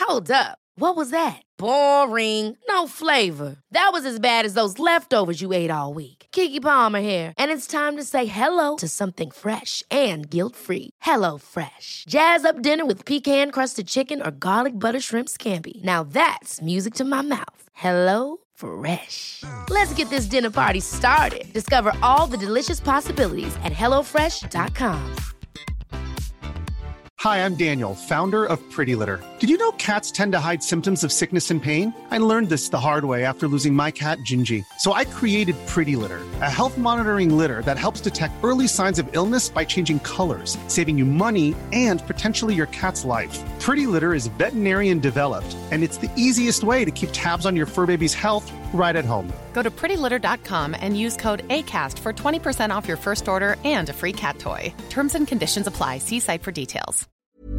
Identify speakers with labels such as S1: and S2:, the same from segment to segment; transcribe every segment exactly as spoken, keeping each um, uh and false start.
S1: Hold up. What was that? Boring. No flavor. That was as bad as those leftovers you ate all week. Keke Palmer here, and it's time to say hello to something fresh and guilt-free. Hello Fresh. Jazz up dinner with pecan-crusted chicken or garlic butter shrimp scampi. Now that's music to my mouth. Hello Fresh. Let's get this dinner party started. Discover all the delicious possibilities at hello fresh dot com.
S2: Hi, I'm Daniel, founder of Pretty Litter. Did you know cats tend to hide symptoms of sickness and pain? I learned this the hard way after losing my cat, Gingy. So I created Pretty Litter, a health monitoring litter that helps detect early signs of illness by changing colors, saving you money and potentially your cat's life. Pretty Litter is veterinarian developed, and it's the easiest way to keep tabs on your fur baby's health right at home.
S3: Go to pretty litter dot com and use code ACAST for twenty percent off your first order and a free cat toy. Terms and conditions apply. See site for details.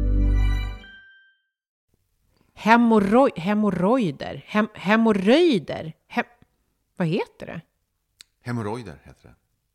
S4: Hemorroj- hemorrojder. Hem- hemorrojder. Hem- Vad heter det?
S5: Hemorrojder heter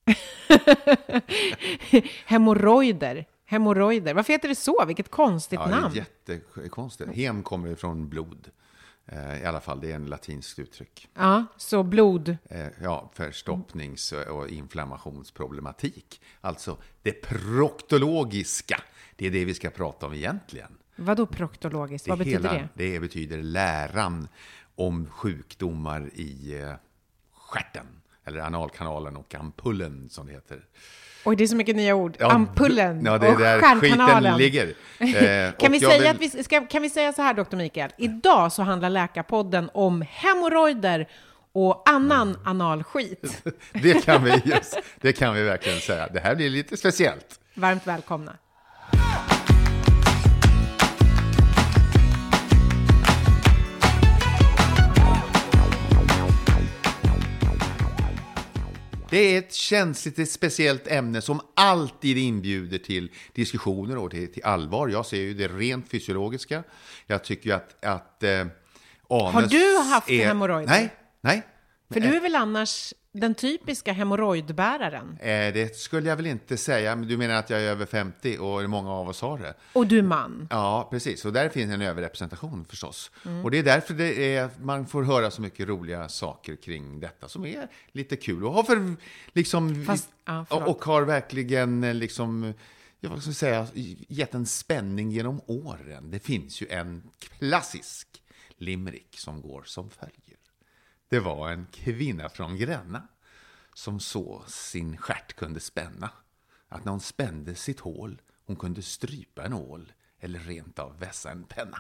S4: det. Hemorrojder. Hemorrojder. Varför heter det så? Vilket konstigt
S5: ja,
S4: namn.
S5: Ja, det är jättekonstigt. Hem kommer ifrån blod. Eh, I alla fall, det är en latinskt uttryck.
S4: Ja, så blod.
S5: Eh, ja, förstoppnings- och inflammationsproblematik. Alltså det proktologiska. Det är det vi ska prata om egentligen.
S4: Vadå proktologiskt? Vad betyder
S5: hela,
S4: det?
S5: Det betyder läran om sjukdomar i eh, stjärten. Eller analkanalen och ampullen som det heter.
S4: Oj, det är så mycket nya ord.
S5: Ja,
S4: ampullen
S5: ja, det är
S4: och
S5: där
S4: stjärnkanalen.
S5: Skiten ligger. Eh,
S4: kan, vi
S5: jag
S4: säga
S5: vill...
S4: att vi, ska, kan vi säga så här, doktor Mikael? Idag så handlar Läkarpodden om hemorrojder och annan mm. analskit.
S5: det, kan vi just, det kan vi verkligen säga. Det här blir lite speciellt.
S4: Varmt välkomna.
S5: Det är ett känsligt, ett speciellt ämne som alltid inbjuder till diskussioner och till, till allvar. Jag ser ju det rent fysiologiska. Jag tycker ju att, att eh, anus
S4: Har du haft
S5: är...
S4: hemorrojder?
S5: Nej, nej.
S4: För du är väl annars den typiska hemorrojdbäraren?
S5: Eh, det skulle jag väl inte säga. Men du menar att jag är över femtio och många av oss har det.
S4: Och du är man?
S5: Ja, precis. Och där finns en överrepresentation förstås. Mm. Och det är därför det är, man får höra så mycket roliga saker kring detta som är lite kul. Och har, för, liksom,
S4: Fast, ja,
S5: och, och har verkligen liksom, jag vad ska jag säga, gett en spänning genom åren. Det finns ju en klassisk limerick som går som följer. Det var en kvinna från Gränna som så sin stjärt kunde spänna. Att när hon spände sitt hål, hon kunde strypa en ål eller rent av vässa en penna.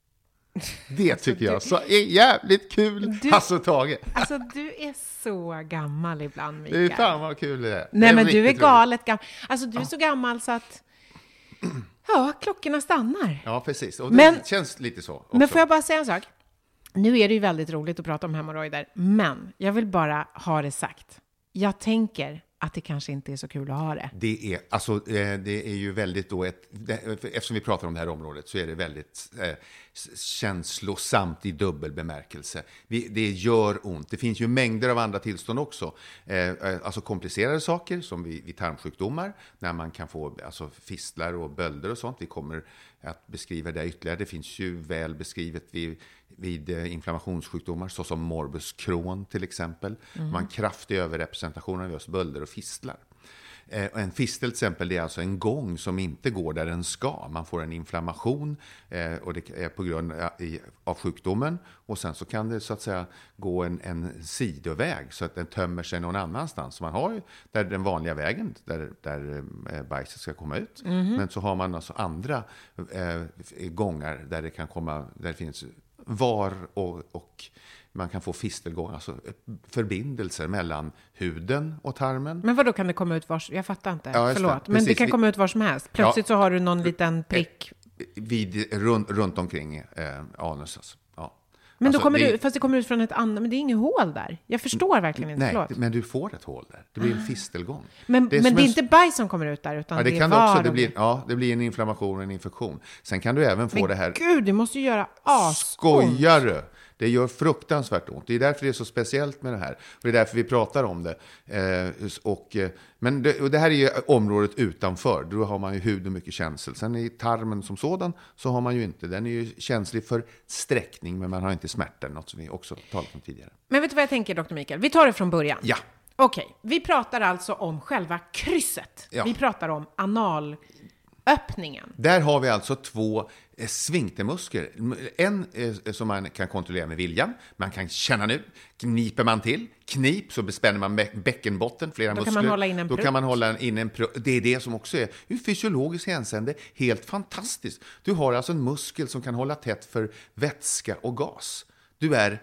S5: Det tycker jag så är jävligt kul. Du, alltså Tage.
S4: Alltså du är så gammal ibland, Mikael.
S5: Det är fan vad kul det är.
S4: Nej,
S5: det
S4: men du är galet
S5: roligt.
S4: gammal. Alltså du är
S5: ja.
S4: så gammal så att ja, klockorna stannar.
S5: Ja, precis. Och det
S4: men,
S5: känns lite så också.
S4: Men får jag bara säga en sak? Nu är det ju väldigt roligt att prata om hemorrojder, men jag vill bara ha det sagt. Jag tänker att det kanske inte är så kul att ha det.
S5: Det är, alltså, det är ju väldigt då ett, eftersom vi pratar om det här området så är det väldigt eh, känslosamt i dubbel bemärkelse. Vi, det gör ont. Det finns ju mängder av andra tillstånd också. Eh, alltså komplicerade saker som vid, vid tarmsjukdomar, när man kan få alltså, fistlar och bölder och sånt. Vi kommer att beskriva det ytterligare. Det finns ju väl beskrivet vid, vid inflammationssjukdomar såsom morbus Crohn till exempel. Mm. Man har en kraftig överrepresentation av just bölder och fistlar. Eh, en fistel till exempel, det är alltså en gång som inte går där den ska. Man får en inflammation eh, och det är på grund av sjukdomen. Och sen så kan det så att säga gå en, en sidoväg så att den tömmer sig någon annanstans. Så man har ju där den vanliga vägen där, där eh, bajset ska komma ut. Mm-hmm. Men så har man alltså andra eh, gångar där det kan komma, där det finns var och, och man kan få fistelgång, alltså förbindelser mellan huden och tarmen.
S4: Men vad då kan det komma ut vars? Jag fattar inte.
S5: Ja,
S4: Förlåt.
S5: det.
S4: Men det kan komma ut var som helst. Plötsligt ja. Så har du någon liten prick.
S5: Vid, runt, runt omkring eh, anus. Alltså. Ja.
S4: Men
S5: alltså,
S4: då kommer
S5: det,
S4: du, fast det kommer ut från ett annat, men det är inget hål där. Jag förstår verkligen inte.
S5: Nej,
S4: Förlåt.
S5: men du får ett hål där. Det blir en fistelgång.
S4: Men det är, men det är en... inte bajs som kommer ut där, utan
S5: ja, det,
S4: det
S5: kan
S4: är var
S5: också, det
S4: och...
S5: blir, ja, det blir en inflammation och en infektion. Sen kan du även få
S4: men
S5: det här...
S4: Gud, det måste ju göra as.
S5: Skojar du? Det gör fruktansvärt ont. Det är därför det är så speciellt med det här. Och det är därför vi pratar om det. Eh, och, men det, och det här är ju området utanför. Då har man ju huden mycket känsel. Sen i tarmen som sådan så har man ju inte. Den är ju känslig för sträckning, men man har inte smärta. Något som vi också talat om tidigare.
S4: Men vet du vad jag tänker, doktor Mikael? Vi tar det från början.
S5: Ja.
S4: Okej, vi pratar alltså om själva krysset.
S5: Ja.
S4: Vi pratar om analöppningen.
S5: Där har vi alltså två eh, sfinktermuskler. En eh, som man kan kontrollera med viljan. Man kan känna nu. Kniper man till, knip, så bespänner man bä- bäckenbotten, flera
S4: Då
S5: muskler.
S4: kan man hålla in en
S5: Då
S4: prutt.
S5: kan man hålla in en prutt. Det är det som också är ur fysiologiskt hänseende helt fantastiskt. Du har alltså en muskel som kan hålla tätt för vätska och gas. Du är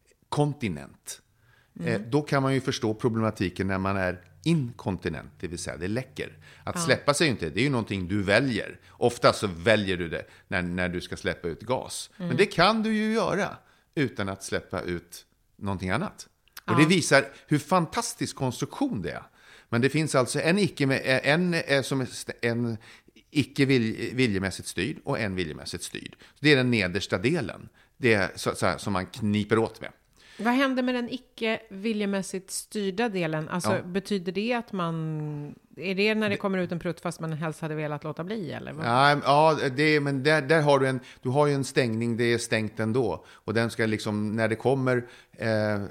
S5: kontinent. Mm. Eh, då kan man ju förstå problematiken när man är inkontinent, det vill säga det läcker. Att ja. släppa sig inte, det är ju någonting du väljer. Ofta så väljer du det när, när du ska släppa ut gas. Mm. Men det kan du ju göra utan att släppa ut någonting annat. Och ja. det visar hur fantastisk konstruktion det är. Men det finns alltså en icke med, en, en, som är en icke vilj, viljemässigt styrd och en viljemässigt styrd. Det är den nedersta delen. Det är så, så här, som man kniper åt med.
S4: Vad händer med den icke viljemässigt styrda delen? Alltså,
S5: Ja.
S4: betyder det att man... Är det när det kommer ut en prutt fast man helst hade velat låta bli? Eller vad?
S5: Ja, ja det, men där, där har du en... Du har ju en stängning, det är stängt ändå. Och den ska liksom... När det kommer... Eh,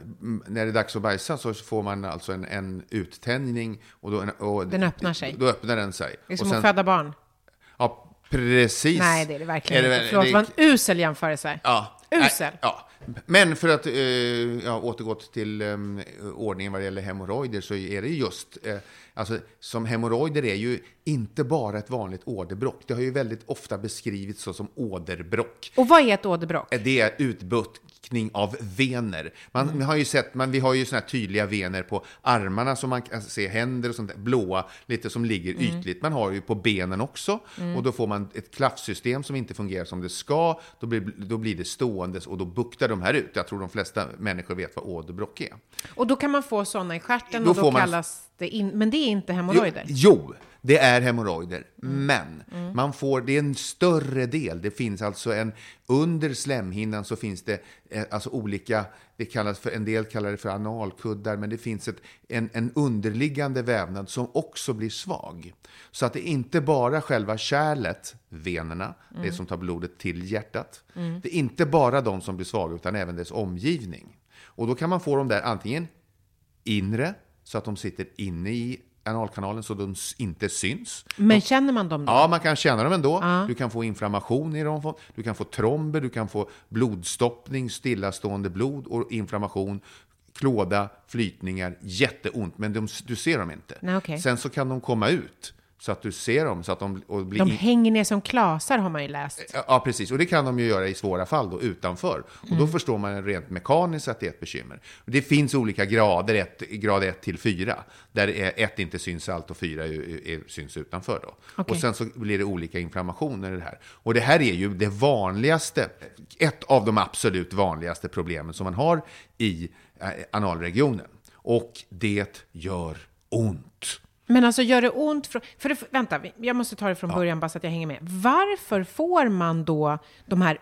S5: när det är dags att bajsa så får man alltså en, en uttänjning. Och då, och
S4: Den öppnar sig.
S5: Då öppnar den sig.
S4: Det är som
S5: och sen,
S4: att föda barn.
S5: Ja, precis.
S4: Nej, det är det verkligen
S5: är det,
S4: inte. Förlåt, det var en usel jämförelse.
S5: Ja.
S4: Usel.
S5: Nej, ja. Men för att eh, ja, återgå till eh, ordningen vad det gäller hemorrojder, så är det just, eh, alltså som hemorrojder är ju inte bara ett vanligt åderbråck. Det har ju väldigt ofta beskrivits så som åderbråck.
S4: Och vad är ett åderbråck?
S5: Det är utbuktning av vener. Man, mm. har ju sett, man, vi har ju såna här tydliga vener på armarna som man kan se, händer och sånt där, blåa, lite som ligger mm. ytligt. Man har ju på benen också. Mm. Och då får man ett klaffsystem som inte fungerar som det ska. Då blir, då blir det ståendes och då buktar de här ut. Jag tror de flesta människor vet vad åderbråck är.
S4: Och då kan man få sådana i stjärten
S5: då
S4: och då
S5: man...
S4: kallas det in... Men det är inte hemorrojder?
S5: Jo, jo, det är hemorrojder. Mm. Men
S4: mm.
S5: man får, det är en större del. Det finns alltså en, under slemhinnan så finns det eh, alltså olika, det kallas för, en del kallar det för analkuddar, men det finns ett, en, en underliggande vävnad som också blir svag. Så att det är inte bara själva kärlet, venerna, mm. det som tar blodet till hjärtat. Mm. Det är inte bara de som blir svaga utan även dess omgivning. Och då kan man få dem där antingen inre, så att de sitter inne i analkanalen så de inte syns.
S4: Men känner man dem då?
S5: Ja, man kan känna dem ändå.
S4: Ja.
S5: Du kan få inflammation i dem. Du kan få tromber, du kan få blodstoppning, stillastående blod och inflammation, klåda, flytningar, jätteont. Men de, du ser dem inte.
S4: Nej, okay.
S5: Sen så kan de komma ut så att du ser dem. Så att de, och blir
S4: de
S5: in...
S4: hänger ner som klasar har man ju läst.
S5: Ja, precis. Och det kan de ju göra i svåra fall då, utanför. Och
S4: mm.
S5: då förstår man rent mekaniskt att det är ett bekymmer. Det finns olika grader, ett, grad ett till fyra. Där ett inte syns allt och fyra är, är, syns utanför då.
S4: Okay.
S5: Och sen så blir det olika inflammationer i det här. Och det här är ju det vanligaste, ett av de absolut vanligaste problemen som man har i eh, analregionen. Och det gör ont.
S4: Men alltså gör det ont? För, för det, vänta, jag måste ta det från ja. början bara så att jag hänger med. Varför får man då de här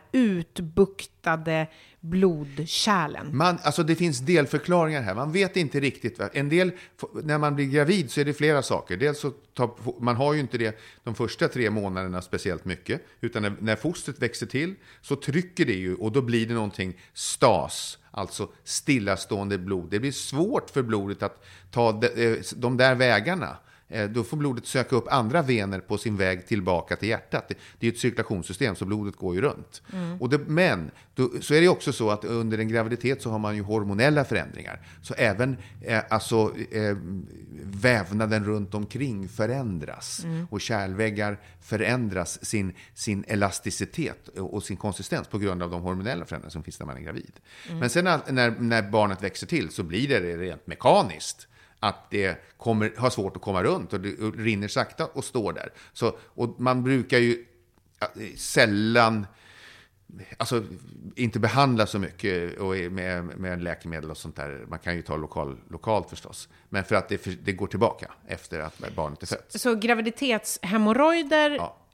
S4: utbuktade blodkärlen?
S5: Man, alltså det finns delförklaringar här. Man vet inte riktigt. En del, när man blir gravid så är det flera saker. Dels så tar, man har ju inte det de första tre månaderna speciellt mycket. Utan när, när fostret växer till så trycker det ju och då blir det någonting stas. Alltså stillastående blod. Det blir svårt för blodet att ta de, de där vägarna. Då får blodet söka upp andra vener på sin väg tillbaka till hjärtat. Det, det är ett cirkulationssystem så blodet går ju runt. Mm. Och det, men då, så är det också så att under en graviditet så har man ju hormonella förändringar. Så även eh, alltså, eh, vävnaden runt omkring förändras. Mm. Och kärlväggar förändras sin, sin elasticitet och sin konsistens på grund av de hormonella förändringar som finns när man är gravid. Mm. Men sen när, när barnet växer till så blir det rent mekaniskt. Att det kommer, har svårt att komma runt och det rinner sakta och står där. Så, och man brukar ju sällan, alltså inte behandla så mycket och med, med läkemedel och sånt där. Man kan ju ta lokal, lokalt förstås. Men för att det, det går tillbaka efter att barnet är fött.
S4: Så graviditetshemorrojder
S5: ja.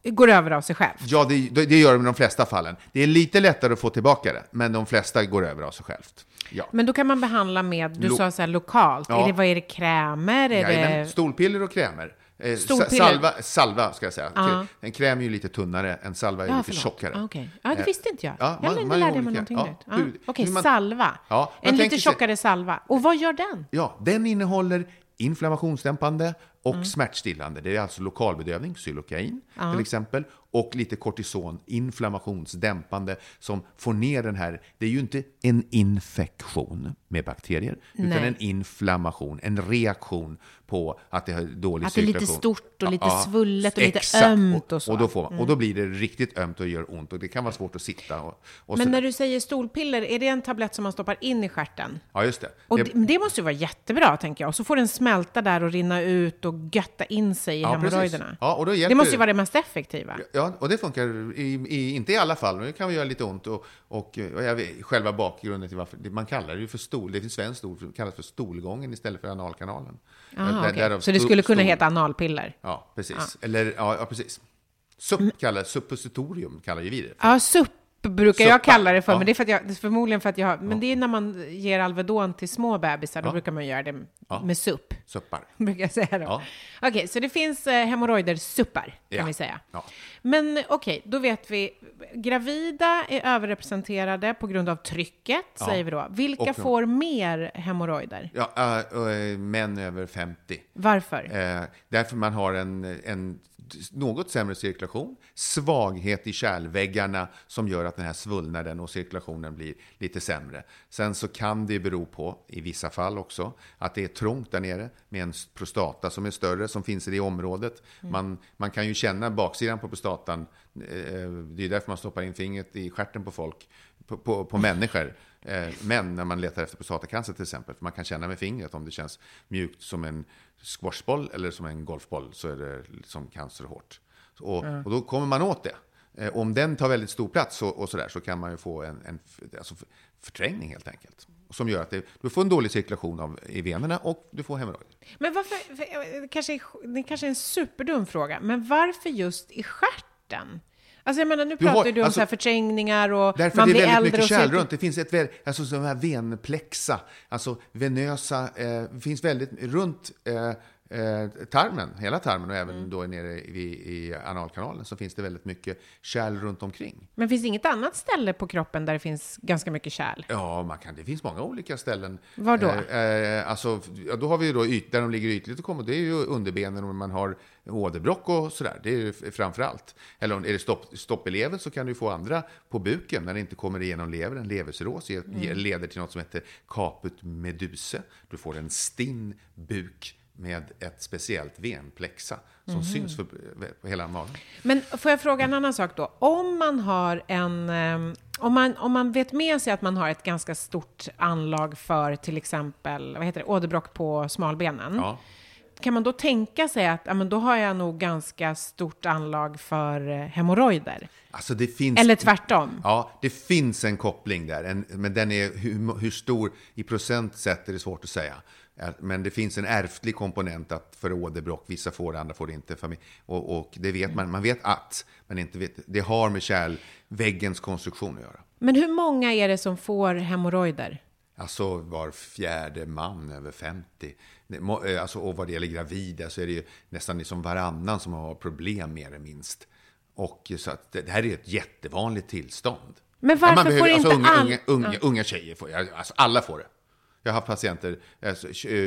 S4: går över av sig själv.
S5: Ja, det, det gör de i de flesta fallen. Det är lite lättare att få tillbaka det, men de flesta går över av sig självt. Ja.
S4: Men då kan man behandla med, du
S5: Lo-
S4: sa så här lokalt.
S5: Ja.
S4: Är det, vad är det, krämer? Är
S5: Jajamän,
S4: det...
S5: stolpiller och krämer. Eh,
S4: Stolpiller.
S5: Salva, salva ska jag säga.
S4: Ja.
S5: En kräm är ju lite tunnare, en salva är
S4: Ja, förlåt.
S5: tjockare.
S4: Ah, okay. Ja, det visste inte jag.
S5: Ja,
S4: jag
S5: man-
S4: man,
S5: man
S4: lärde
S5: är
S4: mig
S5: olika.
S4: någonting
S5: Ja,
S4: nytt. Ja.
S5: hur-
S4: Okej,
S5: hur man-
S4: salva.
S5: Ja, man
S4: en lite
S5: tänker sig-
S4: tjockare salva. Och vad gör den?
S5: Ja, den innehåller inflammationsdämpande och smärtstillande. Det är alltså lokalbedövning, xylokain till exempel, och lite kortison, inflammationsdämpande, som får ner den här. Det är ju inte en infektion med bakterier, utan
S4: Nej.
S5: en inflammation, en reaktion på att det har dålig
S4: Att det är lite
S5: cirkulation.
S4: stort och lite
S5: Ja,
S4: svullet och lite
S5: exakt.
S4: ömt och så.
S5: Och då, får man, och då blir det riktigt ömt och gör ont, och det kan vara svårt att sitta. Och, och
S4: Men
S5: så-
S4: när du säger stolpiller, är det en tablett som man stoppar in i stjärten?
S5: Ja, just det.
S4: Och
S5: det,
S4: det, det måste ju vara jättebra, tänker jag. Och så får den smälta där och rinna ut och götta in sig i
S5: Ja, precis.
S4: hemorrojderna.
S5: Ja, och då hjälper
S4: Det måste ju
S5: det.
S4: vara det mest effektiva.
S5: Ja, och det funkar i, i, inte i alla fall, men det kan göra lite ont. Och, och, och jag vet, själva bakgrunden till varför, man kallar det ju för stol, det finns svenskt ord som kallas för stolgången istället för analkanalen.
S4: Aha,
S5: Där-
S4: okej.
S5: därav
S4: Så det
S5: sto-
S4: skulle kunna
S5: stol.
S4: heta analpiller?
S5: Ja, precis. Eller, ja, ja, precis. Supp kallar, suppositorium kallar ju vi det.
S4: Ja, supp brukar jag
S5: Suppa.
S4: kalla det för,
S5: Ja.
S4: men det är för att jag, det är förmodligen för att jag har, men det är när man ger Alvedon till små bebisar, då
S5: Ja.
S4: brukar man göra det
S5: Ja.
S4: med supp,
S5: Suppar.
S4: brukar jag säga då.
S5: Ja.
S4: Okej, så det finns eh, hemorrojder-suppar, kan
S5: Ja.
S4: vi säga.
S5: Ja.
S4: Men okej, då vet vi, gravida är överrepresenterade på grund av trycket,
S5: Ja.
S4: säger vi då. Vilka
S5: Och de-
S4: får mer hemorrojder?
S5: Ja, äh, äh, män över femtio.
S4: Varför?
S5: Eh, därför man har en, en något sämre cirkulation, svaghet i kärlväggarna som gör att den här svullnaden och cirkulationen blir lite sämre. Sen så kan det bero på, i vissa fall också, att det är trångt där nere med en prostata som är större, som finns i det området. Mm. Man, man kan ju känna baksidan på prostatan, eh, det är därför man stoppar in fingret i stjärten på folk, på, på, på människor. Eh, men när man letar efter prostatacancer till exempel, för man kan känna med fingret om det känns mjukt som en squashboll eller som en golfboll, så är det som cancerhårt. Och, mm. och då kommer man åt det. Eh, om den tar väldigt stor plats och, och så där, så kan man ju få en, en alltså förträngning helt enkelt. Som gör att det, du får en dålig cirkulation av, i venerna och du får hemorrojder.
S4: Men varför, för, kanske, det kanske är en superdum fråga, men varför just i stjärten? Alltså jag menar, nu
S5: Du har-
S4: pratar du om
S5: alltså,
S4: så här förträngningar och
S5: Därför
S4: man
S5: det är
S4: blir
S5: väldigt
S4: äldre
S5: mycket
S4: och
S5: kärl
S4: så.
S5: runt. Det finns ett väl, alltså sådana här venplexa, alltså venösa, eh, finns väldigt runt eh, eh, tarmen, hela tarmen och även mm. då nere i, i analkanalen, så finns det väldigt mycket kärl runt omkring.
S4: Men finns det inget annat ställe på kroppen där det finns ganska mycket kärl?
S5: Ja, man kan, det finns många olika ställen.
S4: Var då?
S5: Eh, eh, alltså, ja, då har vi ju då yt, där de ligger ytligt och kommer, det är ju underbenen och man har åderbråck och sådär. Det är ju framför allt. Eller om är det stopp, stopp i levern, så kan du få andra på buken när det inte kommer igenom levern. En levercirros mm. leder till något som heter caput meduse. Du får en stinn buk med ett speciellt venplexa som mm. syns för, på hela magen.
S4: Men får jag fråga en annan sak då? Om man har en... Um, om, man, om man vet med sig att man har ett ganska stort anlag för till exempel, vad heter det, åderbråck på smalbenen.
S5: Ja.
S4: Kan man då tänka sig att ja, men då har jag nog ganska stort anlag för eh, hemorrojder?
S5: Alltså det finns,
S4: eller tvärtom?
S5: Ja, det finns en koppling där. En, men den är hur, hur stor i procent sätt är det svårt att säga. Men det finns en ärftlig komponent att för åderbråck, vissa får det, andra får det inte. Och, och det vet man, man vet att, men inte vet, det har med kärlväggens konstruktion att göra.
S4: Men hur många är det som får hemorrojder?
S5: Alltså var fjärde man över femtio. Alltså, och vad det gäller gravida så är det ju nästan liksom varannan som har problem mer eller minst. Och så att det här är ett jättevanligt tillstånd.
S4: Men varför
S5: ja, behöver,
S4: får
S5: alltså,
S4: inte
S5: unga,
S4: all...
S5: unga, unga,
S4: ja.
S5: unga tjejer får, alltså alla får det. Jag har haft patienter, alltså,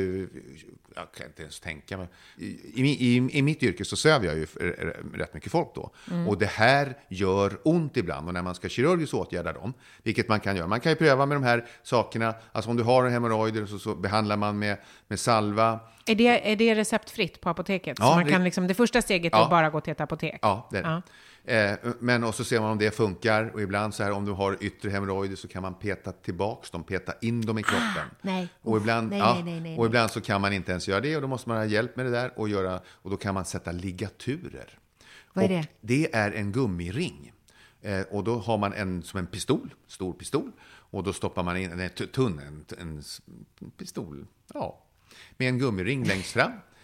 S5: jag kan inte ens tänka mig. I, i, I mitt yrke så söver jag ju rätt mycket folk då. Mm. Och det här gör ont ibland. Och när man ska kirurgiskt åtgärda dem, vilket man kan göra. Man kan ju pröva med de här sakerna. Alltså om du har en hemorrojder så, så behandlar man med, med salva.
S4: Är det, är det receptfritt på apoteket?
S5: Ja,
S4: så man
S5: det,
S4: kan liksom, det första steget är
S5: ja,
S4: att bara gå till ett apotek?
S5: Ja, det är det.
S4: Ja.
S5: Eh, men och så ser man om det funkar. Och ibland så här, om du har yttre hemorrojder så kan man peta tillbaks dem, peta in dem i kroppen.
S4: Ah, nej.
S5: Och ibland,
S4: nej,
S5: ja,
S4: nej, nej, nej.
S5: och ibland så kan man inte ens göra det. Och då måste man ha hjälp med det där. Och, göra, och då kan man sätta ligaturer.
S4: Vad är det?
S5: Och det är en gummiring. Eh, och då har man en som en pistol, stor pistol. Och då stoppar man in en tunn, en, en pistol, ja, med en gummiring längst fram.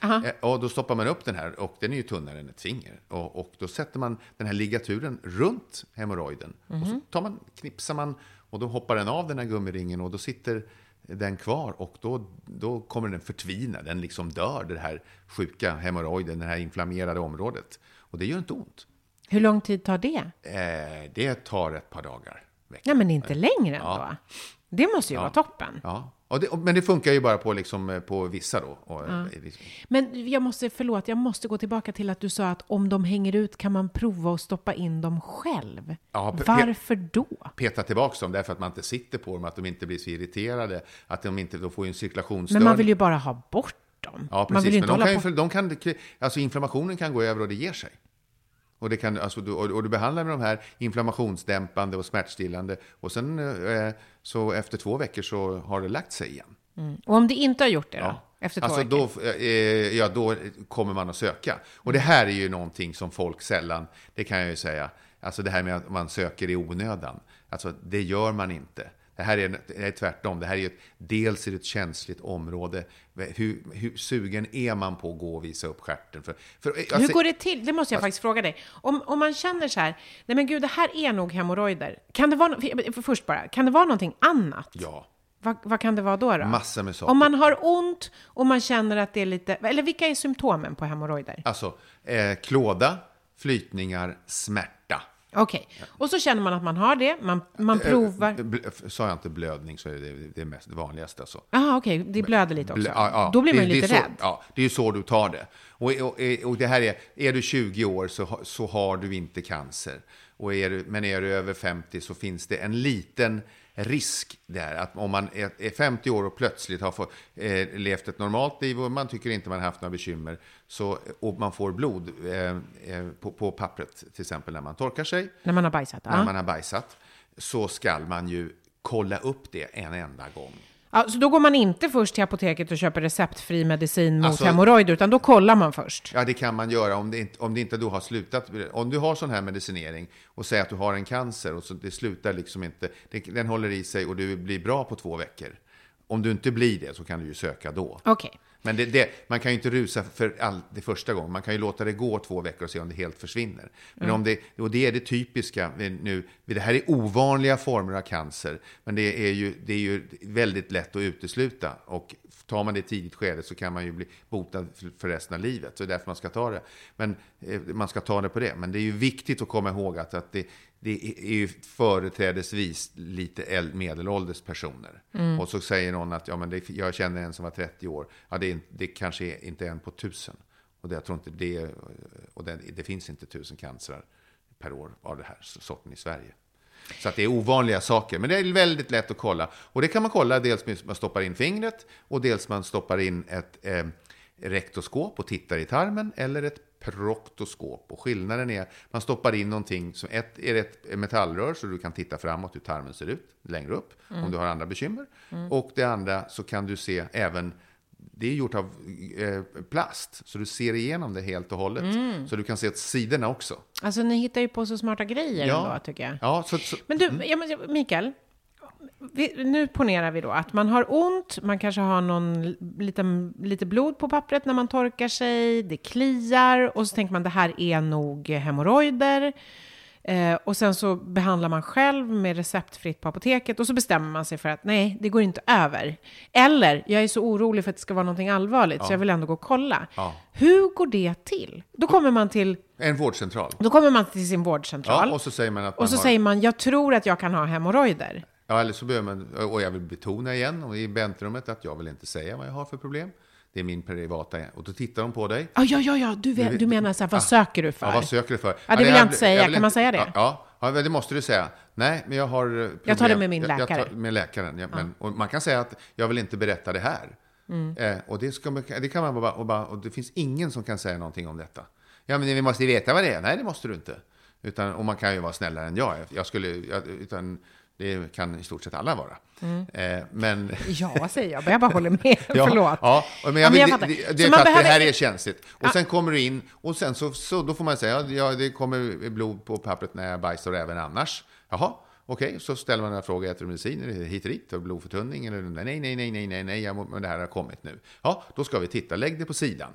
S5: Eh, och då stoppar man upp den här och den är ju tunnare än ett finger. Och, och då sätter man den här ligaturen runt hemorrojden. Mm-hmm. Och så tar man, knipsar man och då hoppar den av den här gummiringen och då sitter den kvar och då, då kommer den förtvina. Den liksom dör, det här sjuka hemorrojden, det här inflammerade området. Och det gör inte ont.
S4: Hur lång tid tar det?
S5: Eh, det tar ett par dagar.
S4: Ja, men inte längre ändå.
S5: Ja.
S4: Det måste ju
S5: ja.
S4: vara toppen.
S5: Ja, och det, men det funkar ju bara på, liksom, på vissa då. Och,
S4: ja. Men jag måste, förlåt, jag måste gå tillbaka till att du sa att om de hänger ut kan man prova att stoppa in dem själv. Ja, pe- Varför då?
S5: Peta tillbaka dem, därför att man inte sitter på dem, att de inte blir så irriterade, att de inte då får en cirkulationsstörning.
S4: Men man vill ju bara ha bort dem.
S5: Ja, precis.
S4: Man vill ju inte
S5: men de
S4: hålla
S5: kan,
S4: på...
S5: de kan, alltså inflammationen kan gå över och det ger sig. Och, det kan, alltså, du, och, och du behandlar med de här inflammationsdämpande och smärtstillande. Och sen eh, så efter två veckor så har det lagt sig igen.
S4: Mm. Och om det inte har gjort det då?
S5: Ja.
S4: Efter två
S5: alltså
S4: veckor?
S5: Då, eh, ja, då kommer man att söka. Och det här är ju någonting som folk sällan, det kan jag ju säga. Alltså det här med att man söker i onödan. Alltså det gör man inte. Det här är, det är tvärtom. Det här är ju ett, dels är det ett känsligt område. Hur, hur sugen är man på att gå och visa upp stjärten? För, för, alltså,
S4: hur går det till? Det måste jag alltså, faktiskt fråga dig. Om, om man känner så här, nej men gud, det här är nog hemorrojder. Kan det vara, för först bara, kan det vara någonting annat?
S5: Ja.
S4: Vad, vad kan det vara då då?
S5: Massor med saker.
S4: Om man har ont och man känner att det är lite, eller vilka är symptomen på hemorrojder?
S5: Alltså, eh, klåda, flytningar, smärta.
S4: Okej, okay. Och så känner man att man har det, man, man provar...
S5: Bl- sa jag inte blödning så är det det mest vanligaste. Alltså.
S4: Jaha, okej, okay. Det blöder lite också.
S5: Blö, ja, ja.
S4: Då blir man
S5: det,
S4: lite
S5: det
S4: rädd.
S5: Så, ja, det är ju så du tar det. Och, och, och det här är, är du tjugo år så, så har du inte cancer. Och är du, men är du över femtio så finns det en liten risk där. Att om man är, är femtio år och plötsligt har fått, eh, levt ett normalt liv och man tycker inte man har haft några bekymmer så, och man får blod eh, eh, på, på pappret till exempel när man torkar sig.
S4: När man har bajsat.
S5: När
S4: ja.
S5: man har bajsat så ska man ju kolla upp det en enda gång.
S4: Ja, så då går man inte först till apoteket och köper receptfri medicin mot
S5: alltså,
S4: hemorrojder, utan då kollar man först.
S5: Ja, det kan man göra om det inte, om det inte då har slutat. Om du har sån här medicinering och säger att du har en cancer och så det slutar liksom inte, det, den håller i sig och du blir bra på två veckor. Om du inte blir det så kan du ju söka då.
S4: Okej. Okay.
S5: Men det, det, man kan ju inte rusa för all, det första gången. Man kan ju låta det gå två veckor och se om det helt försvinner. Men mm. om det, och det är det typiska nu. Det här är ovanliga former av cancer. Men det är ju, det är ju väldigt lätt att utesluta. Och tar man det i tidigt skede så kan man ju bli botad för resten av livet. Så det är därför man ska ta det. Men eh, man ska ta det på det. Men det är ju viktigt att komma ihåg att, att det, det är ju företrädesvis lite medelålders personer. Mm. Och så säger någon att ja, men det, jag känner en som var trettio år. Ja, det, är, det kanske är inte en på tusen. Och det, jag tror inte det, och det, det finns inte tusen cancer per år av det här sorten i Sverige. Så att det är ovanliga saker. Men det är väldigt lätt att kolla. Och det kan man kolla dels med man stoppar in fingret och dels man stoppar in ett eh, rektoskop och tittar i tarmen eller ett proktoskop. Och skillnaden är man stoppar in någonting som ett är ett metallrör så du kan titta framåt hur tarmen ser ut längre upp mm. om du har andra bekymmer. Mm. Och det andra så kan du se även, det är gjort av eh, plast så du ser igenom det helt och hållet. Mm. Så du kan se åt sidorna också.
S4: Alltså ni hittar ju på så smarta grejer
S5: ja.
S4: ändå tycker jag.
S5: Ja, så, så,
S4: Men du,
S5: mm.
S4: ja, Mikael, vi, nu ponerar vi då att man har ont, man kanske har någon lite, lite blod på pappret när man torkar sig, det kliar och så tänker man det här är nog hemorrojder. Eh, och sen så behandlar man själv med receptfritt på apoteket och så bestämmer man sig för att nej, det går inte över. Eller, jag är så orolig för att det ska vara någonting allvarligt ja. så jag vill ändå gå och kolla. Ja. Hur går det till? Då kommer man till
S5: en vårdcentral.
S4: Då kommer man till sin vårdcentral.
S5: Ja, och så säger man att man
S4: Och så
S5: har...
S4: säger man, jag tror att jag kan ha hemorrojder.
S5: Ja, eller så behöver man, och jag vill betona igen och i väntrummet att jag vill inte säga vad jag har för problem. Det är min privata, och då tittar de på dig.
S4: Ja, ja, ja, ja. Du, vet, du menar så här, vad
S5: ja,
S4: söker du för?
S5: Ja, vad söker du för?
S4: Ja, det vill
S5: jag,
S4: jag inte säga. Jag kan
S5: inte,
S4: man säga det?
S5: Ja, ja, det måste du säga. Nej, men jag har problem.
S4: Jag tar det med min läkare.
S5: Jag tar med läkaren, ja, men, och man kan säga att jag vill inte berätta det här. Mm. Eh, och det, ska, det kan man bara och, bara, och det finns ingen som kan säga någonting om detta. Ja, men vi måste veta vad det är. Nej, det måste du inte. Utan, och man kan ju vara snällare än jag. Jag skulle, jag, utan... Det kan i stort sett alla vara. Mm. Eh, men...
S4: Ja, säger jag. Jag bara håller med. ja, Förlåt.
S5: Ja, men jag, ja, men jag det, det, det är för att behöver... det här är känsligt. Och ja. sen kommer du in och sen så, så då får man säga ja, det kommer blod på pappret när jag bajsar även annars. Jaha, okej. Okay. Så ställer man en fråga, äter du mediciner hit och dit? Blodförtunning? Eller nej, nej, nej, nej, nej, nej, ja, men det här har kommit nu. Ja, då ska vi titta. Lägg det på sidan.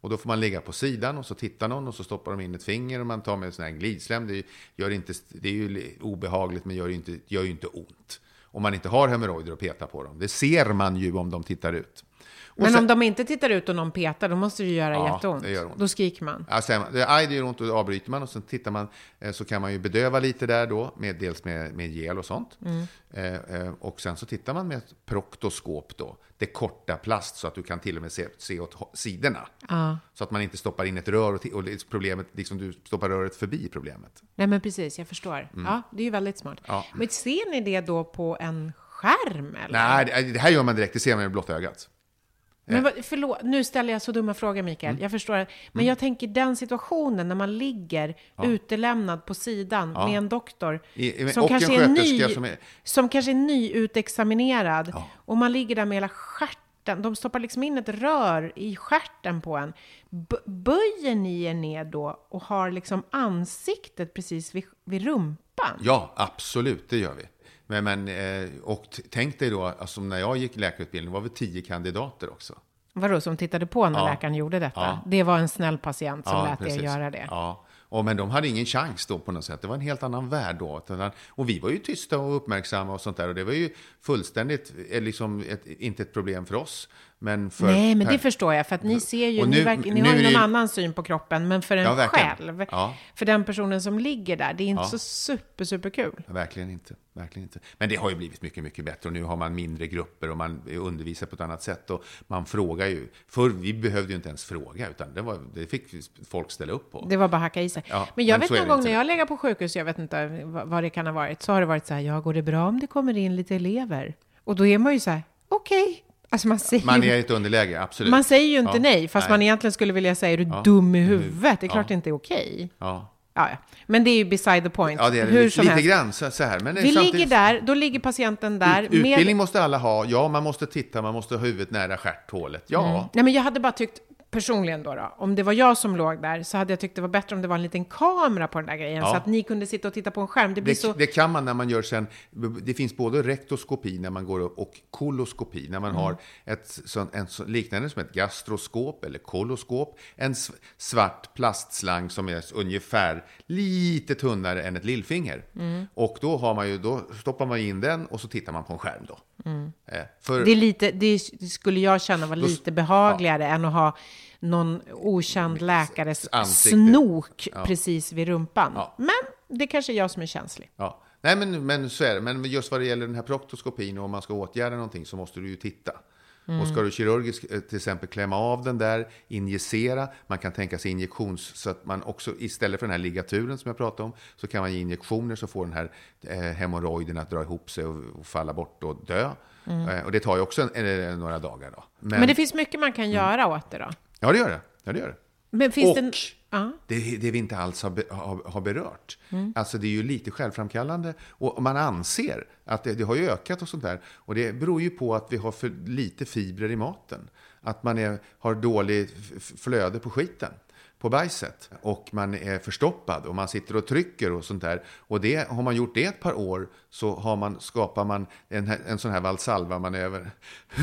S5: Och då får man ligga på sidan och så tittar någon och så stoppar de in ett finger och man tar med en sån här glidslem. Det, gör inte, det är ju obehagligt men gör ju inte, gör ju inte ont. Om man inte har hemorrojder och petar på dem. Det ser man ju om de tittar ut. Och
S4: men
S5: sen,
S4: om de inte tittar ut och någon petar, då måste det ju göra
S5: ja,
S4: jätteont.
S5: Det gör ont.
S4: Då skriker man.
S5: Ja, säger man, aj, det gör ont och då avbryter man och sen tittar man, så kan man ju bedöva lite där då, med, dels med, med gel och sånt. Mm. Eh, och sen så tittar man med ett proktoskop då, det korta plast så att du kan till och med se, se åt sidorna.
S4: Ja.
S5: Så att man inte stoppar in ett rör och, och problemet, liksom du stoppar röret förbi problemet.
S4: Nej men precis, jag förstår. Mm. Ja, det är ju väldigt smart. Ja. Men ser ni det då på en skärm eller?
S5: Nej, det, det här gör man direkt, det ser man med blotta ögat.
S4: Men vad, förlåt, nu ställer jag så dumma frågor Mikael, mm. jag förstår det. Men mm. jag tänker den situationen när man ligger ja. utelämnad på sidan ja. med en doktor I, som, kanske en är ny, som, är... som kanske är nyutexaminerad ja. och man ligger där med hela stjärten, de stoppar liksom in ett rör i stjärten på en. B- böjer ni er ner då och har liksom ansiktet precis vid, vid rumpan?
S5: Ja, absolut, det gör vi. Men, men, och tänk dig då, alltså när jag gick läkarutbildning var vi tio kandidater också.
S4: Vadå, som tittade på när ja. läkaren gjorde detta? Ja. Det var en snäll patient som ja, lät precis. er göra det.
S5: Ja, och, men de hade ingen chans då på något sätt. Det var en helt annan värld då. Och vi var ju tysta och uppmärksamma och sånt där. Och det var ju fullständigt, liksom ett, inte ett problem för oss. Men för,
S4: Nej, men det förstår jag. För att ni ser ju, nu, ni, verk, ni har ju någon är... annan syn på kroppen. Men för en ja, själv, ja. för den personen som ligger där, det är inte ja. så super, super kul.
S5: Ja, verkligen inte. Verkligen inte. Men det har ju blivit mycket, mycket bättre. Och nu har man mindre grupper och man undervisar på ett annat sätt. Och man frågar ju. För vi behövde ju inte ens fråga, utan det, var, det fick folk ställa upp på.
S4: Det var bara hacka i sig. Ja, men jag men vet någon gång när jag lägger på sjukhus, jag vet inte vad det kan ha varit, så har det varit så här, ja, går det bra om det kommer in lite elever? Och då är man ju så här, okej. Okay. Alltså man, säger
S5: man är i ett underläge, absolut.
S4: Man säger ju inte ja, nej, fast nej. man egentligen skulle vilja säga, är du ja. dum i huvudet? Det är klart ja. det inte är okej. Okay.
S5: Ja.
S4: Ja, ja. Men det är ju beside the point.
S5: Ja, det är
S4: Hur
S5: lite,
S4: som
S5: lite
S4: helst.
S5: grann så, så här. Men
S4: vi
S5: samtidigt...
S4: ligger där, då ligger patienten där.
S5: Ut, utbildning
S4: med...
S5: måste alla ha. Ja, man måste titta, man måste ha huvudet nära stjärthålet. Ja. Mm.
S4: Nej, men jag hade bara tyckt, personligen då, då, om det var jag som låg där, så hade jag tyckt det var bättre om det var en liten kamera på den där grejen, ja. så att ni kunde sitta och titta på en skärm. Det, blir
S5: det,
S4: så...
S5: det kan man när man gör sen, det finns både rektoskopi när man går upp och koloskopi, när man mm. har ett sån, en så, liknande som ett gastroskop eller koloskop, en svart plastslang som är ungefär lite tunnare än ett lillfinger. Mm. Och då, har man ju, då stoppar man in den och så tittar man på en skärm då. Mm. För,
S4: det, är lite, det skulle jag känna var lite behagligare ja. än att ha någon okänd läkares ansikte. snok ja. precis vid rumpan. Ja. Men det kanske är jag som är känslig.
S5: Ja. Nej, men, men så är det. Men just vad det gäller den här proktoskopin och om man ska åtgärda någonting så måste du ju titta. Mm. Och ska du kirurgiskt till exempel klämma av den där, injicera, man kan tänka sig injektions så att man också istället för den här ligaturen som jag pratade om så kan man ge injektioner så får den här eh, hemorrojden att dra ihop sig och, och falla bort och dö. Mm. Eh, och det tar ju också en, en, några dagar då.
S4: Men, Men det finns mycket man kan göra mm. åt det då?
S5: Ja, det gör det. Ja, det gör det.
S4: Men finns
S5: och
S4: det, en... uh.
S5: det, det vi inte alls har, be, har, har berört. Mm. Alltså det är ju lite självframkallande. Och man anser att det, det har ju ökat och sånt där. Och det beror ju på att vi har för lite fibrer i maten. Att man är, har dålig flöde på skiten, på bajset. Och man är förstoppad och man sitter och trycker och sånt där. Och det, har man gjort det ett par år så har man, skapar man en, en sån här Valsalva-manöver.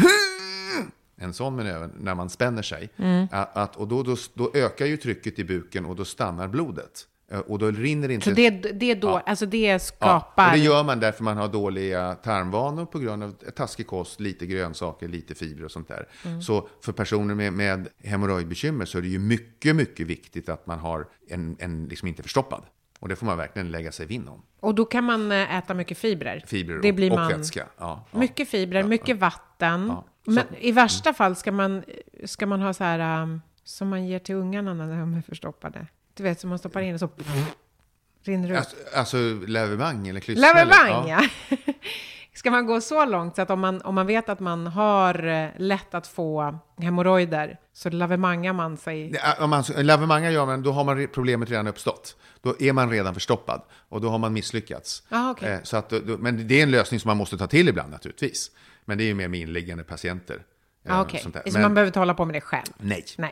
S5: En sån manöver när man spänner sig. Mm. Att, och då, då, då ökar ju trycket i buken och då stannar blodet. Och då rinner inte...
S4: Så det, det, då, ja. alltså det skapar...
S5: Ja, och det gör man därför man har dåliga tarmvanor på grund av taskig kost, lite grönsaker, lite fibrer och sånt där. Mm. Så för personer med, med hemorrojdbekymmer så är det ju mycket, mycket viktigt att man har en, en liksom inte förstoppad. Och det får man verkligen lägga sig vinn om.
S4: Och då kan man äta mycket fibrer.
S5: Fibrer
S4: det blir
S5: och,
S4: man...
S5: och vätska. Ja, ja.
S4: Mycket fibrer,
S5: ja,
S4: mycket
S5: ja.
S4: vatten.
S5: Ja.
S4: Men i värsta fall ska man, ska man ha så här um, som man ger till ungarna när de är förstoppade. Du vet, som man stoppar in och så pff, rinner ut.
S5: Alltså, alltså lavemang eller klysma?
S4: Lavemang, ja. ja. Ska man gå så långt så att om man, om man vet att man har lätt att få hemorrojder så lavemangar man sig?
S5: Om man lavemangar gör man, då har man problemet redan uppstått. Då är man redan förstoppad och då har man misslyckats.
S4: Aha, okay.
S5: eh, så att, men det är en lösning som man måste ta till ibland naturligtvis. Men det är ju mer med inliggande patienter.
S4: Ah, Okej, okay. Så man behöver inte hålla på med det själv?
S5: Nej.
S4: Nej.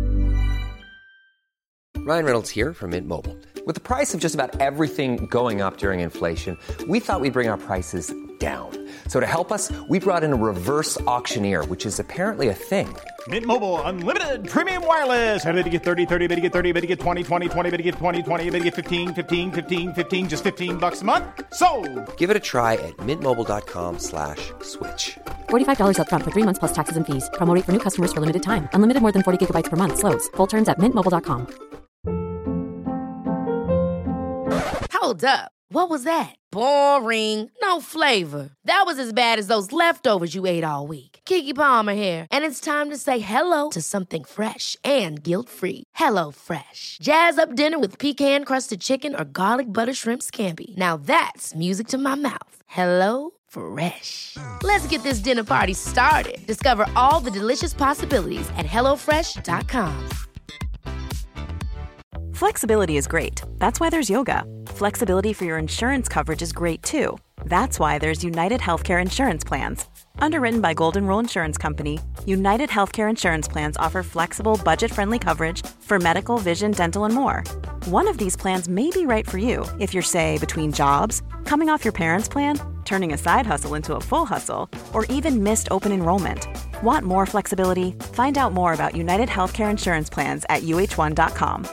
S6: Ryan Reynolds here from Mint Mobile. With the price of just about everything going up during inflation, we thought we'd bring our prices down. So to help us, we brought in a reverse auctioneer, which is apparently a thing.
S7: Mint Mobile Unlimited Premium Wireless. How to get thirty, thirty, how to get thirty, how to get twenty, twenty, twenty, how to get twenty, twenty, how to get fifteen, fifteen, fifteen, fifteen, just fifteen bucks a month? Sold!
S6: Give it a try at mintmobile.com slash switch.
S8: forty-five dollars up front for three months plus taxes and fees. Promo rate for new customers for limited time. Unlimited more than forty gigabytes per month. Slows full terms at mint mobile dot com.
S1: Hold up. What was that? Boring. No flavor. That was as bad as those leftovers you ate all week. Keke Palmer here, and it's time to say hello to something fresh and guilt-free. Hello Fresh. Jazz up dinner with pecan-crusted chicken or garlic butter shrimp scampi. Now that's music to my mouth. Hello Fresh. Let's get this dinner party started. Discover all the delicious possibilities at hello fresh dot com.
S9: Flexibility is great. That's why there's yoga. Flexibility for your insurance coverage is great too. That's why there's United Healthcare Insurance Plans. Underwritten by Golden Rule Insurance Company, United Healthcare Insurance Plans offer flexible, budget-friendly coverage for medical, vision, dental, and more. One of these plans may be right for you if you're, say, between jobs, coming off your parents' plan, turning a side hustle into a full hustle, or even missed open enrollment. Want more flexibility? Find out more about United Healthcare Insurance Plans at u h one dot com.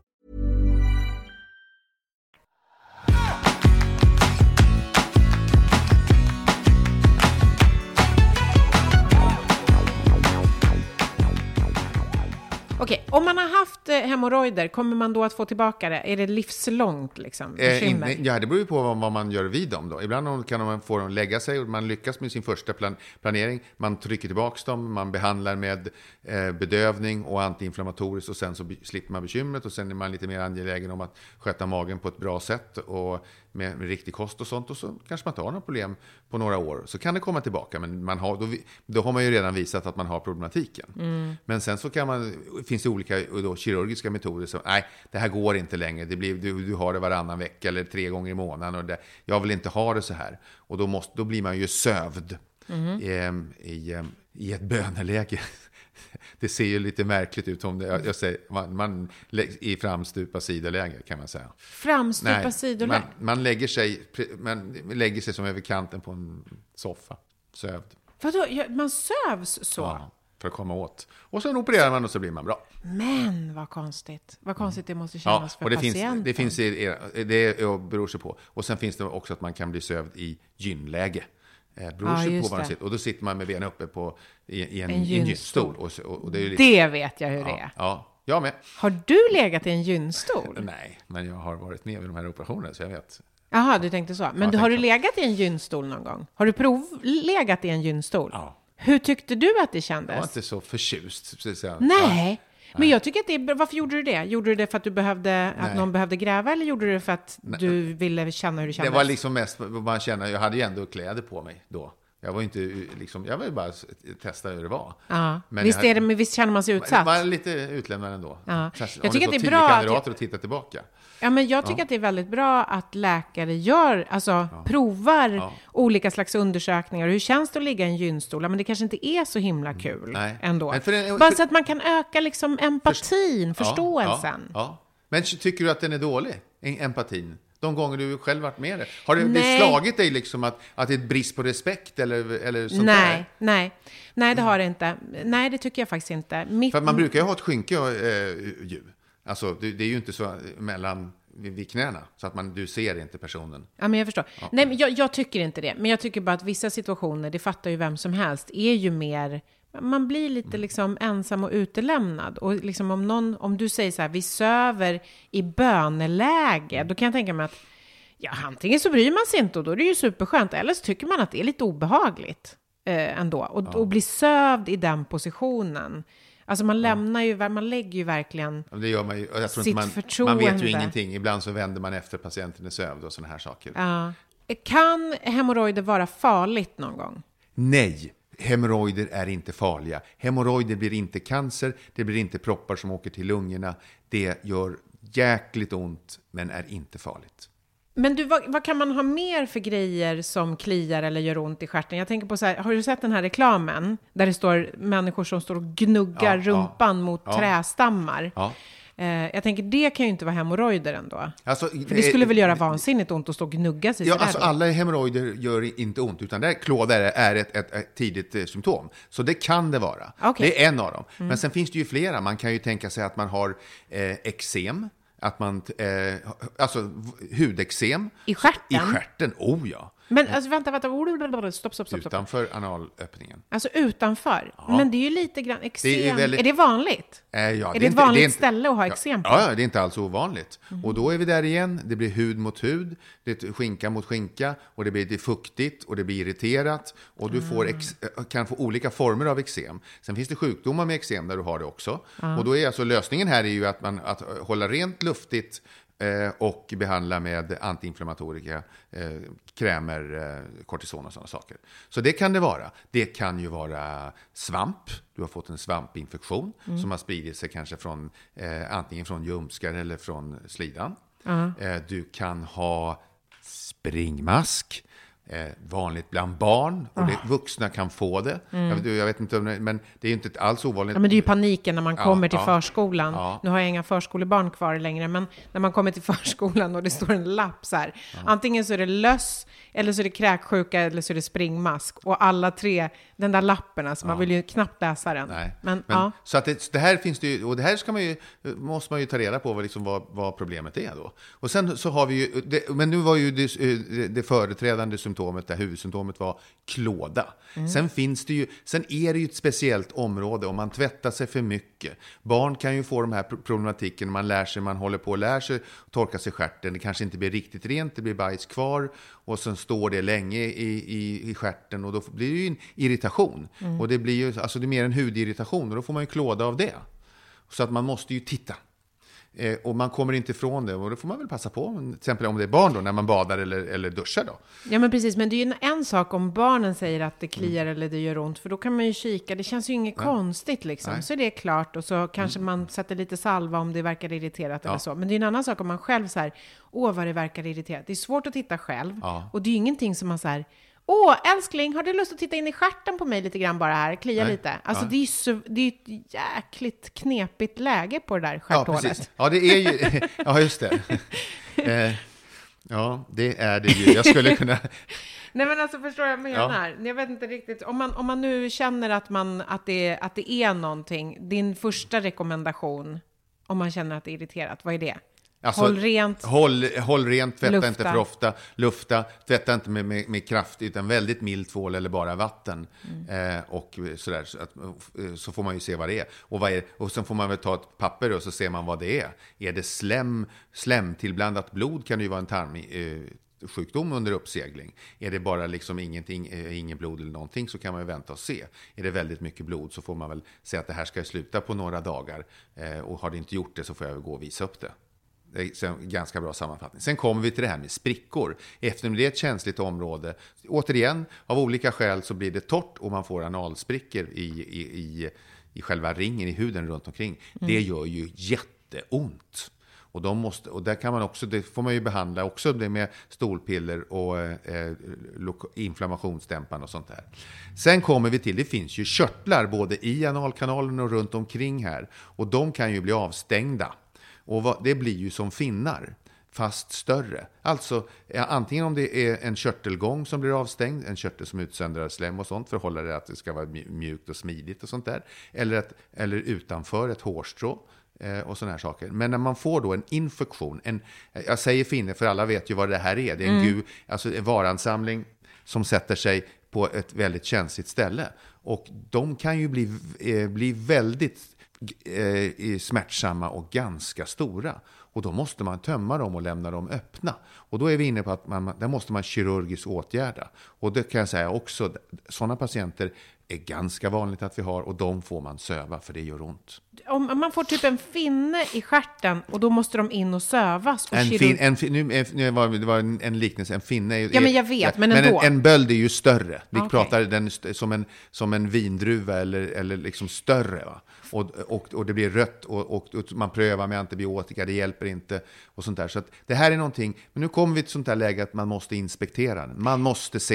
S4: Okej, om man har haft eh, hemorrojder, kommer man då att få tillbaka det? Är det livslångt liksom?
S5: Eh, in, ja, det beror ju på vad, vad man gör vid dem då. Ibland kan man få dem lägga sig och man lyckas med sin första plan, planering. Man trycker tillbaka dem, man behandlar med eh, bedövning och antiinflammatoriskt och sen så be, slipper man bekymret och sen är man lite mer angelägen om att sköta magen på ett bra sätt och med, med riktig kost och sånt och så kanske man inte har några problem på några år. Så kan det komma tillbaka, men man har, då, då har man ju redan visat att man har problematiken. Mm. Men sen så kan man, finns det olika då, kirurgiska metoder som, nej, det här går inte längre. Det blir, du, du har det varannan vecka eller tre gånger i månaden och det, jag vill inte ha det så här. Och då, måste, då blir man ju sövd mm. i, i, i ett böneläge. Det ser ju lite märkligt ut om det, jag, jag säger, man, man i framstupa sidoläge kan man säga.
S4: Framstupa sidoläge?
S5: Man, man, lägger sig, man lägger sig som över kanten på en soffa, sövd.
S4: Vadå? Man sövs så?
S5: Ja, för att komma åt. Och sen opererar man och så blir man bra.
S4: Men vad konstigt. Vad konstigt det måste kännas ja, för
S5: och det
S4: patienten.
S5: Finns, det finns i, det beror sig på. Och sen finns det också att man kan bli sövd i gynläge. Eh, beror sig ja, på vad man sitter. Och då sitter man med benen uppe på, i, i en, en gynstol. Och, och det, är lite,
S4: det vet jag hur ja, det är.
S5: Ja, jag med.
S4: Har du legat i en gynstol?
S5: Nej, men jag har varit med vid de här operationerna så jag vet.
S4: Jaha, du tänkte så. Men
S5: ja,
S4: du, har du legat i en gynstol någon gång? Har du prov legat i en gynstol?
S5: Ja.
S4: Hur tyckte du att det kändes?
S5: Jag var inte så förtjust. Så jag,
S4: Nej, ja. Men jag tycker att det är, varför gjorde du det? Gjorde du det för att du behövde, att någon behövde gräva eller gjorde du det för att Nej. du ville känna hur det kändes?
S5: Det var liksom mest, man känner, jag hade ju ändå kläder på mig då. Jag var inte liksom, jag ville bara testa hur det var.
S4: Ja. Men visst, är det, men visst känner man sig utsatt?
S5: Jag var lite utlämnad ändå.
S4: Ja.
S5: Jag,
S4: jag tycker att det är bra
S5: att kandidater att titta tillbaka.
S4: Ja, men jag tycker ja. att det är väldigt bra att läkare gör, alltså ja. provar ja. olika slags undersökningar. Hur känns det att ligga i en gynstol? Men det kanske inte är så himla kul Nej. ändå. Men för en, för... Bara så att man kan öka liksom empatin, för... förståelsen.
S5: Ja. Ja. Men tycker du att den är dålig, empatin? De gånger du själv varit med det. Har det, det slagit dig liksom att, att det är ett brist på respekt eller, eller sånt
S4: nej,
S5: där?
S4: Nej, nej, det har det inte. Nej, det tycker jag faktiskt inte. Mitt...
S5: För man brukar ju ha ett skynke äh, ju. Alltså, det, det är ju inte så mellan vid, vid knäna. Så att man, du ser inte personen.
S4: Ja, men jag förstår. Ja. Nej, men jag, jag tycker inte det. Men jag tycker bara att vissa situationer, det fattar ju vem som helst, är ju mer... Man blir lite liksom ensam och utelämnad. Och liksom om, någon, om du säger så här, vi söver i böneläge, då kan jag tänka mig att ja, antingen så bryr man sig inte och då är det ju superskönt. Eller så tycker man att det är lite obehagligt eh, ändå. Och, ja. och bli sövd i den positionen. Alltså man lämnar ju, man lägger ju verkligen
S5: det gör man ju. Jag tror
S4: sitt
S5: inte man,
S4: förtroende.
S5: Man vet ju ingenting. Ibland så vänder man efter patienten är sövd och sådana här saker.
S4: Ja. Kan hemorrojder vara farligt någon gång?
S5: Nej. Hemorrojder är inte farliga. Hemorrojder blir inte cancer. Det blir inte proppar som åker till lungorna. Det gör jäkligt ont men är inte farligt.
S4: Men du, vad, vad kan man ha mer för grejer som kliar eller gör ont i stjärten? Jag tänker på så här, har du sett den här reklamen? Där det står människor som står och gnuggar ja, rumpan ja, mot ja. trästammar.
S5: Ja.
S4: Eh, jag tänker, det kan ju inte vara hemorrojder ändå.
S5: Alltså,
S4: för det skulle väl göra vansinnigt ont att stå och gnugga sig.
S5: Ja, alltså alla hemorrojder gör inte ont, utan där klåda är ett, ett, ett tidigt eh, symptom. Så det kan det vara.
S4: Okay.
S5: Det är en av dem. Mm. Men sen finns det ju flera. Man kan ju tänka sig att man har eh, eksem. Att man, eh, alltså hudexem.
S4: I stjärten?
S5: I stjärten, oh ja.
S4: Men alltså vänta, vänta, stopp, stopp, stopp.
S5: Utanför analöppningen.
S4: Alltså utanför? Ja. Men det är ju lite grann eksem.
S5: Det är, väldigt...
S4: är det vanligt?
S5: Eh, ja,
S4: är det,
S5: det
S4: ett vanligt
S5: det är inte...
S4: ställe att ha eksem på?
S5: Ja, det är inte alls ovanligt.
S4: Mm.
S5: Och då är vi där igen. Det blir hud mot hud. Det är skinka mot skinka. Och det blir det fuktigt och det blir irriterat. Och du mm. får ex... kan få olika former av eksem. Sen finns det sjukdomar med eksem där du har det också. Mm. Och då är alltså lösningen här är ju att man att hålla rent, luftigt och behandla med antiinflammatoriska eh, krämer, eh, kortison och sådana saker. Så det kan det vara. Det kan ju vara svamp. Du har fått en svampinfektion mm. som har spridit sig kanske från eh, antingen från ljumskar eller från slidan. Mm. Eh, du kan ha springmask. Eh, vanligt bland barn och det, vuxna kan få det. Mm. Jag, jag vet inte om det, men det är inte alls ovanligt.
S4: Ja, men det är ju paniken när man ja, kommer till
S5: ja,
S4: förskolan.
S5: Ja.
S4: Nu har jag inga förskolebarn kvar längre, men när man kommer till förskolan och det står en lapp så här. Ja. Antingen så är det löss, eller så är det kräksjuka, eller så är det springmask. Och alla tre, den där lappen, alltså, ja. man vill ju knappt läsa den.
S5: Nej.
S4: Men,
S5: men,
S4: ja.
S5: Så att det, det här finns det ju, och det här ska man ju, måste man ju ta reda på vad, liksom, vad, vad problemet är då. Och sen så har vi ju, det, men nu var ju det, det företrädande symptomet, det huvudsymptomet var klåda. Mm. Sen finns det ju, sen är det ju ett speciellt område om man tvättar sig för mycket. Barn kan ju få de här problematiken när man lär sig, man håller på att lära sig torka sig stjärten. Det kanske inte blir riktigt rent, det blir bajs kvar och sen står det länge i, i, i stjärten och då blir det ju en irritation. Mm. Och det blir ju, alltså det är mer en hudirritation och då får man ju klåda av det. Så att man måste ju titta. Eh, och man kommer inte ifrån det och då får man väl passa på, till exempel om det är barn då, när man badar eller, eller duschar då.
S4: Ja men precis, men det är ju en, en sak om barnen säger att det kliar mm. eller det gör ont, för då kan man ju kika, det känns ju inget Nej. konstigt liksom. Nej. Så är det klart och så kanske mm. man sätter lite salva om det verkar irriterat ja. eller så. Men det är en annan sak om man själv så här, åh vad det verkar irriterat. Det är svårt att titta själv ja. och det är ju ingenting som man så här, åh, älskling, har du lust att titta in i stjärten på mig lite grann bara här? Klia Nej. lite. Alltså, ja. det är ju så, det är ett jäkligt knepigt läge på det där stjärthålet.
S5: Ja, precis. Ja, det är ju... Ja, just det. eh, ja, det är det ju. Jag skulle kunna...
S4: Nej, men alltså, förstår jag vad jag menar? Ja. Jag vet inte riktigt. Om man, om man nu känner att, man, att, det, att det är någonting, din första rekommendation, om man känner att det är irriterat, vad är det?
S5: Alltså,
S4: håll rent.
S5: Håll, håll rent, tvätta
S4: lufta.
S5: inte för ofta. Lufta, tvätta inte med, med, med kraft utan väldigt mild tvål eller bara vatten. Mm. Eh, och sådär, så, att, så får man ju se vad det är. Och, vad är. och sen får man väl ta ett papper och så ser man vad det är. Är det slem, slem tillblandat blod kan det ju vara en tarm... Eh, sjukdom under uppsegling. Är det bara liksom ingenting, eh, ingen blod eller någonting så kan man ju vänta och se. Är det väldigt mycket blod så får man väl säga att det här ska sluta på några dagar. Eh, och har det inte gjort det så får jag väl gå och visa upp det. Det är en ganska bra sammanfattning. Sen kommer vi till det här med sprickor. Eftersom det är ett känsligt område, återigen, av olika skäl så blir det torrt och man får analsprickor i, i, i, i själva ringen, i huden runt omkring. Mm. Det gör ju jätteont. Och, de måste, och där kan man också, det får man ju behandla också det med stolpiller och eh, inflammationsdämpande och sånt där. Sen kommer vi till, det finns ju körtlar både i analkanalen och runt omkring här. Och de kan ju bli avstängda. Och vad, det blir ju som finnar, fast större. Alltså antingen om det är en körtelgång som blir avstängd, en körtel som utsöndrar slem och sånt för att hålla det att det ska vara mjukt och smidigt och sånt där. Eller, att, eller utanför ett hårstrå. Och såna här saker. Men när man får då en infektion, en, jag säger finne för alla vet ju vad det här är. Det är en, mm. gu, alltså en varansamling som sätter sig på ett väldigt känsligt ställe. Och de kan ju bli, eh, bli väldigt eh, smärtsamma och ganska stora. Och då måste man tömma dem och lämna dem öppna. Och då är vi inne på att man, där måste man kirurgiskt åtgärda. Och det kan jag säga också, sådana patienter är ganska vanligt att vi har och de får man söva för det gör ont.
S4: Om man får typ en finne i stjärten och då måste de in och sövas. Och
S5: en fin, en, nu, nu var det var en, en liknelse, en finne är,
S4: ja men jag vet, men ändå.
S5: Men en, en böld är ju större. Vi
S4: okay.
S5: pratar den som en, som en vindruva eller, eller liksom större va. Och, och, och det blir rött och, och, och man prövar med antibiotika, det hjälper inte och sånt där. Så att det här är någonting, men nu kommer vi till sånt där läge att man måste inspektera den. Man måste se det.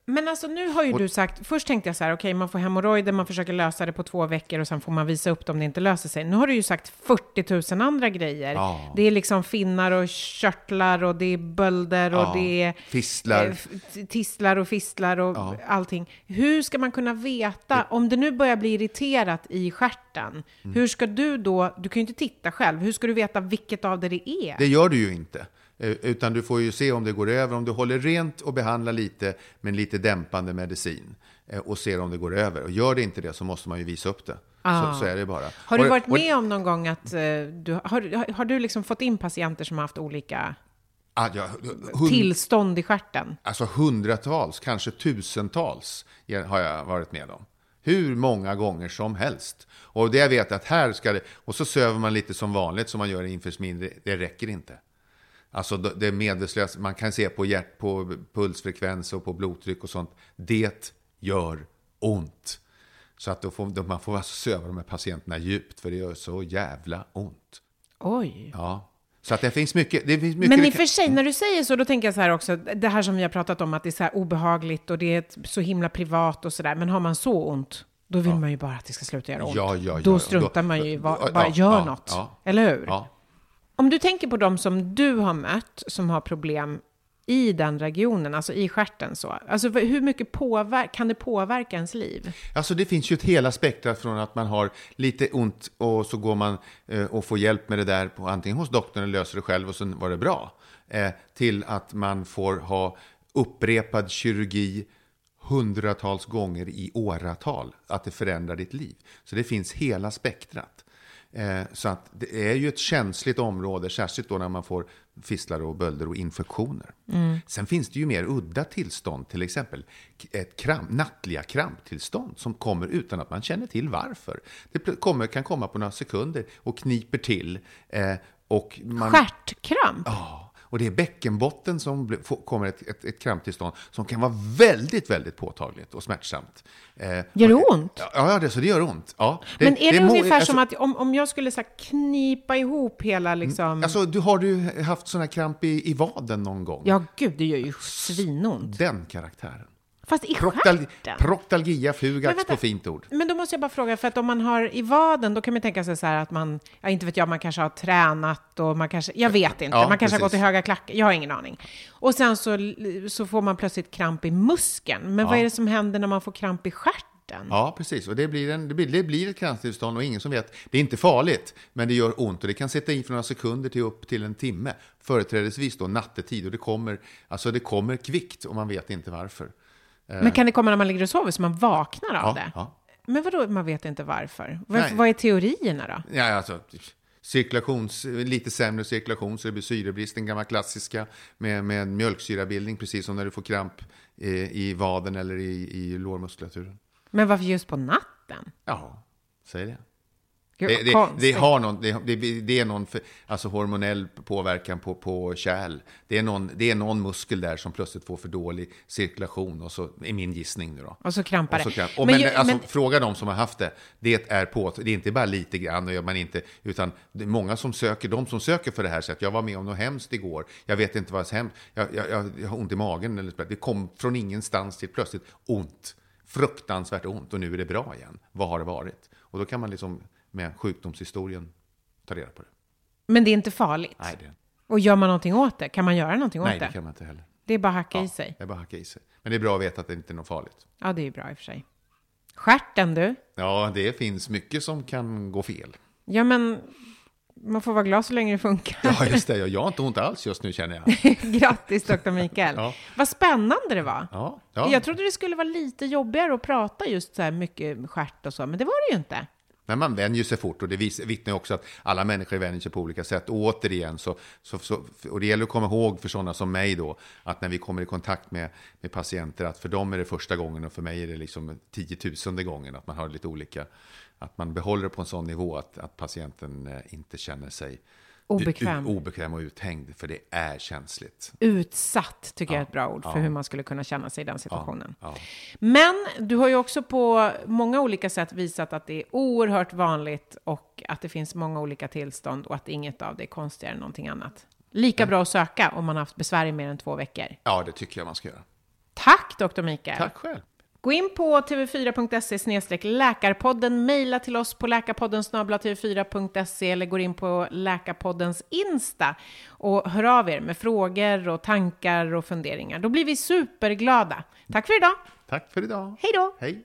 S4: Men alltså nu har ju
S5: och,
S4: du sagt, först tänkte jag så här, okej okay, man får hemorrojder, man försöker lösa det på två veckor och sen får man visa upp det om det inte löser sig. Nu har du ju sagt fyrtio tusen andra grejer. Ja. Det är liksom finnar och körtlar och det är bölder ja. och det är
S5: fistlar.
S4: Eh, tistlar och fistlar och ja. allting. Hur ska man kunna veta, det... om det nu börjar bli irriterat i stjärten, mm. hur ska du då, du kan ju inte titta själv, hur ska du veta vilket av det det är?
S5: Det gör du ju inte. Utan du får ju se om det går över, om du håller rent och behandlar lite med lite dämpande medicin och ser om det går över. Och gör det inte det så måste man ju visa upp det. Ah. Så, så är det bara.
S4: Har du
S5: och,
S4: varit
S5: och,
S4: med om någon gång att du, har, har du liksom fått in patienter som har haft olika
S5: ah, ja, hund,
S4: tillstånd i stjärten?
S5: Alltså hundratals, kanske tusentals har jag varit med om. Hur många gånger som helst. Och det jag vet att här ska det, och så söver man lite som vanligt som man gör inför smindre, det räcker inte. Alltså det medvetslösa, man kan se på hjärt, på pulsfrekvens och på blodtryck och sånt. Det gör ont. Så att då får, då man får alltså söva de här patienterna djupt, för det gör så jävla ont.
S4: Oj.
S5: Ja. Så att det finns mycket. Det finns mycket
S4: Men i och för sig, när du säger så, då tänker jag så här också, det här som vi har pratat om, att det är så här obehagligt och det är så himla privat och sådär. Men har man så ont, då vill ja. man ju bara att det ska sluta göra ont.
S5: Ja, ja, ja,
S4: då struntar då, man ju, va, bara ja, gör ja, något. Ja. Eller hur?
S5: Ja.
S4: Om du tänker på de som du har mött som har problem i den regionen, alltså i stjärten så. Alltså hur mycket påver- kan det påverka ens liv?
S5: Alltså det finns ju ett hela spektrat från att man har lite ont och så går man eh, och får hjälp med det där på, antingen hos doktorn eller löser det själv och så var det bra. Eh, till att man får ha upprepad kirurgi hundratals gånger i åratal. Att det förändrar ditt liv. Så det finns hela spektrat. Eh, så att det är ju ett känsligt område, särskilt då när man får fistlar och bölder och infektioner. Mm. Sen finns det ju mer udda tillstånd, till exempel ett kramp, nattliga kramptillstånd som kommer utan att man känner till varför. Det kommer, kan komma på några sekunder och kniper till. Eh, och man,
S4: Stjärtkramp?
S5: Ja. Och det är bäckenbotten som blir, får, kommer ett, ett, ett kramptillstånd som kan vara väldigt, väldigt påtagligt och smärtsamt.
S4: Eh, gör det ont?
S5: Ja, ja det, så det gör ont. Ja, det,
S4: Men är det, det ungefär må, alltså, som att om, om jag skulle så här, knipa ihop hela liksom...
S5: Alltså, du, har du haft såna kramp i, i vaden någon gång?
S4: Ja, gud, det gör ju svinont.
S5: Den karaktären.
S4: Fast i
S5: Proctal,
S4: stjärten?
S5: Proctalgia fugax på fint ord.
S4: Men då måste jag bara fråga, för att om man har i vaden, då kan man tänka sig så här att man, ja inte vet jag, man kanske har tränat och man kanske, jag vet inte, ja, man kanske precis. har gått i höga klackar, jag har ingen aning. Och sen så, så får man plötsligt kramp i muskeln. Men ja. vad är det som händer när man får kramp i stjärten?
S5: Ja, precis. Och det blir, en, det blir, det blir ett kramptillstånd och ingen som vet. Det är inte farligt, men det gör ont och det kan sätta in från några sekunder till upp till en timme. Företrädesvis då nattetid och det kommer, alltså det kommer kvickt och man vet inte varför.
S4: Men kan det komma när man ligger och sover så man vaknar av
S5: ja,
S4: det?
S5: Ja.
S4: Men vadå, man vet inte varför? Varför vad är teorierna då?
S5: Ja, alltså, cirkulations, lite sämre cirkulation så det blir syrebrist, den gamla klassiska med, med mjölksyrabildning, precis som när du får kramp i, i vaden eller i, i lårmuskulaturen.
S4: Men varför just på natten?
S5: Ja, säg det.
S4: Gud,
S5: det, det, det, har någon, det, det, det är någon för, alltså hormonell påverkan på, på kärl. Det är, någon, det är någon muskel där som plötsligt får för dålig cirkulation. Och så är min gissning nu då.
S4: Och så krampar det.
S5: Och så kramp. och men, men, alltså, men... Fråga de som har haft det. Det är, på, det är inte bara lite grann, och gör man inte, utan det är många som söker, de som söker för det här sättet. Jag var med om något hemskt igår. Jag vet inte vad som hemskt. Jag, jag, jag, jag har ont i magen. Eller, det kom från ingenstans till plötsligt ont. Fruktansvärt ont. Och nu är det bra igen. Vad har det varit? Och då kan man liksom med sjukdomshistorien ta reda på det.
S4: Men det är inte farligt?
S5: Nej, det är...
S4: Och gör man någonting åt det? Kan man göra någonting åt
S5: Nej,
S4: det?
S5: Nej, det kan man inte heller.
S4: Det är bara hacka
S5: ja,
S4: i sig?
S5: det är bara hacka i sig. Men det är bra att veta att det inte är något farligt.
S4: Ja, det är bra i och för sig. Stjärten, du?
S5: Ja, det finns mycket som kan gå fel.
S4: Ja, men man får vara glad så länge det funkar.
S5: Ja, just det. Jag har inte ont alls just nu, känner jag.
S4: Grattis, doktor Mikael. Ja. Vad spännande det var.
S5: Ja, ja.
S4: Jag trodde det skulle vara lite jobbigare att prata just så här mycket stjärt och så, men det var det ju inte.
S5: Men man vänjer sig fort och det vittnar ju också att alla människor vänjer sig på olika sätt. Och återigen, så, så, så, och det gäller att komma ihåg för sådana som mig då, att när vi kommer i kontakt med, med patienter, att för dem är det första gången och för mig är det liksom tiotusende gången att man har lite olika, att man behåller det på en sån nivå att, att patienten inte känner sig
S4: obekväm.
S5: U- obekväm och uthängd, för det är känsligt.
S4: Utsatt tycker
S5: ja,
S4: jag är ett bra ord för
S5: ja.
S4: hur man skulle kunna känna sig i den situationen.
S5: Ja, ja.
S4: Men du har ju också på många olika sätt visat att det är oerhört vanligt och att det finns många olika tillstånd och att inget av det är konstigare än någonting annat. Lika ja. bra att söka om man har haft besvär i mer än två veckor.
S5: Ja, det tycker jag man ska göra.
S4: Tack, doktor Mikael.
S5: Tack själv.
S4: Gå in på t v fyra punkt se snedstreck läkarpodden, mejla till oss på läkarpodden snabel-a t v fyra punkt se eller gå in på Läkarpoddens Insta och hör av er med frågor och tankar och funderingar. Då blir vi superglada. Tack för idag.
S5: Tack för idag.
S4: Hej då.
S5: Hej.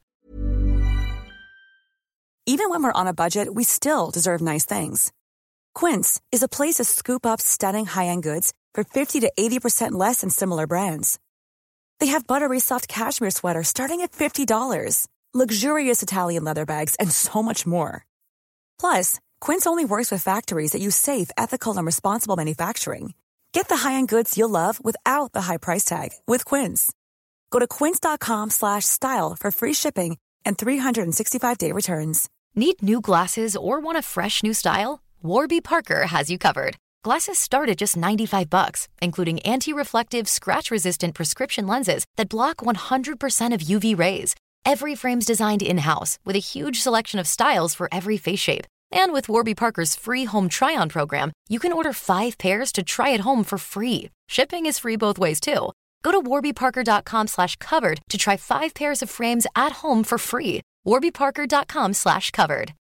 S10: Even when we're on a budget, we still deserve nice things. Quince is a place to scoop up stunning high-end goods for fifty to eighty percent less than similar brands. They have buttery soft cashmere sweaters starting at fifty dollars, luxurious Italian leather bags, and so much more. Plus, Quince only works with factories that use safe, ethical, and responsible manufacturing. Get the high-end goods you'll love without the high price tag with Quince. Go to quince.com slash style for free shipping and three sixty-five day returns.
S11: Need new glasses or want a fresh new style? Warby Parker has you covered. Glasses start at just ninety-five bucks, including anti-reflective, scratch-resistant prescription lenses that block one hundred percent of U V rays. Every frame's designed in-house with a huge selection of styles for every face shape. And with Warby Parker's free home try-on program, you can order five pairs to try at home for free. Shipping is free both ways, too. Go to warbyparker.com slash covered to try five pairs of frames at home for free. warbyparker.com slash covered.